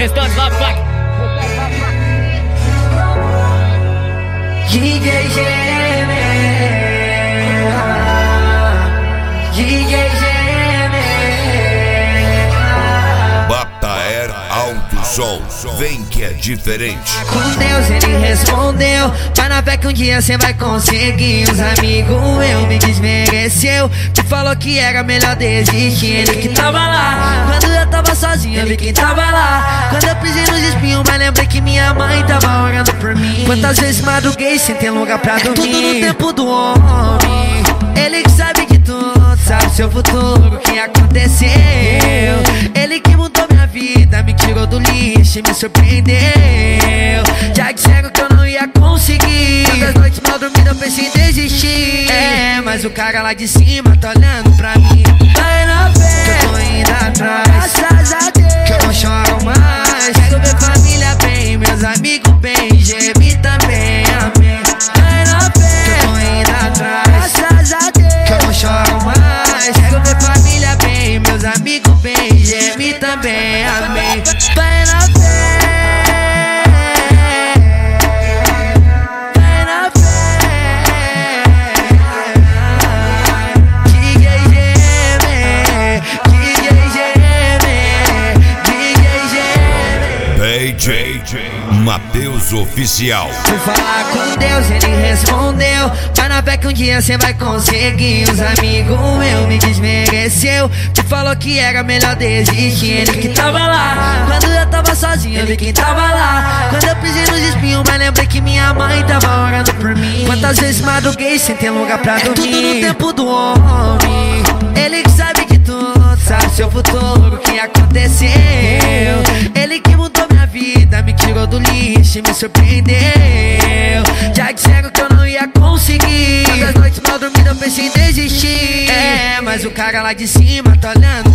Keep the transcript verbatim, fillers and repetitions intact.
Restante lá, fuck. D J Gêmea, D J Gêmea. Bataer Alto Som, vem que é diferente. Com Deus ele respondeu, vai na fé que um dia cê vai conseguir. Os amigos eu me desmereceu, que falou que era melhor desistir. Ele que tava lá, quando eu tava sozinho eu vi quem tava lá. Quando eu pisei nos espinhos, mas lembrei que minha mãe tava orando por mim. Quantas vezes madruguei sem ter lugar pra dormir. Tudo no tempo do homem, ele que sabe de tudo, sabe seu futuro, o que aconteceu. Ele que mudou minha vida, me tirou do lixo e me surpreendeu. Já disseram que eu não ia conseguir, tantas noites mal dormidas eu pensei em desistir. É, mas o cara lá de cima tá olhando pra mim. Vai na fé, que eu tô indo atrás, graças a Deus, que eu não choro mais. Quero ver família bem, meus amigos bem, Gêmea também, amém. Vai na fé, que eu tô indo atrás, graças a Deus, que eu não choro mais. Quero ver família bem, meus amigos bem, Gêmea também, amém. Vai na fé, vai na fé. D J Gêmea, D J Gêmea, D J Gêmea. D J Matheus Oficial. Fui falar com Deus, ele respondeu, vai na fé que um dia cê vai conseguir. Os amigos eu me desmereceu, que falou que era melhor desistir. Ele que tava lá, quando eu tava sozinho eu vi quem tava lá. Quando eu pisei nos espinhos, mas lembrei que minha mãe tava orando por mim. Quantas vezes madruguei sem ter lugar pra dormir. Tudo no tempo do homem, ele que sabe de tudo, sabe seu futuro, o que aconteceu. Ele que mudou minha vida, me tirou do lixo e me surpreendeu. Já disseram que eu não ia conseguir, tantas noites mal dormidas eu pensei em desistir. É, mas o cara lá de cima tá olhando